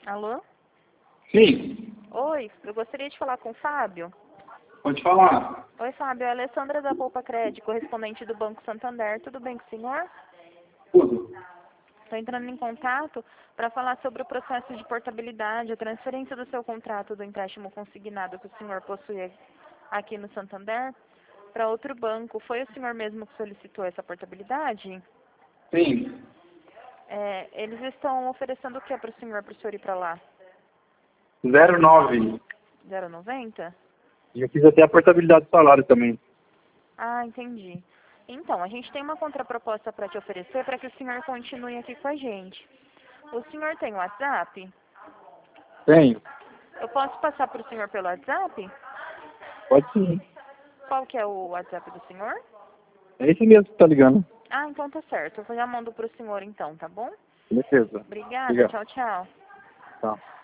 Alô? Sim, Oi, eu gostaria de falar com o Fábio. pode falar. Oi, Fábio, é a Alessandra da Poupa Crédito, correspondente do Banco Santander. Tudo bem com o senhor? Tudo. Estou entrando em contato para falar sobre o processo de portabilidade, a transferência do seu contrato do empréstimo consignado que o senhor possui aqui no Santander para outro banco. Foi o senhor mesmo que solicitou essa portabilidade? Sim, Eles estão oferecendo o que para o senhor ir para lá? 09. 0,90? E eu fiz até a portabilidade do salário também. Ah, entendi. Então, a gente tem uma contraproposta para te oferecer para que o senhor continue aqui com a gente. O senhor tem WhatsApp? Tenho. Eu posso passar para o senhor pelo WhatsApp? Pode sim. Qual que é o WhatsApp do senhor? É esse mesmo que tá ligando. Ah, então tá certo. Eu já mando para o senhor então, tá bom? Beleza. Obrigada. Obrigado. Tchau, tchau. Tá.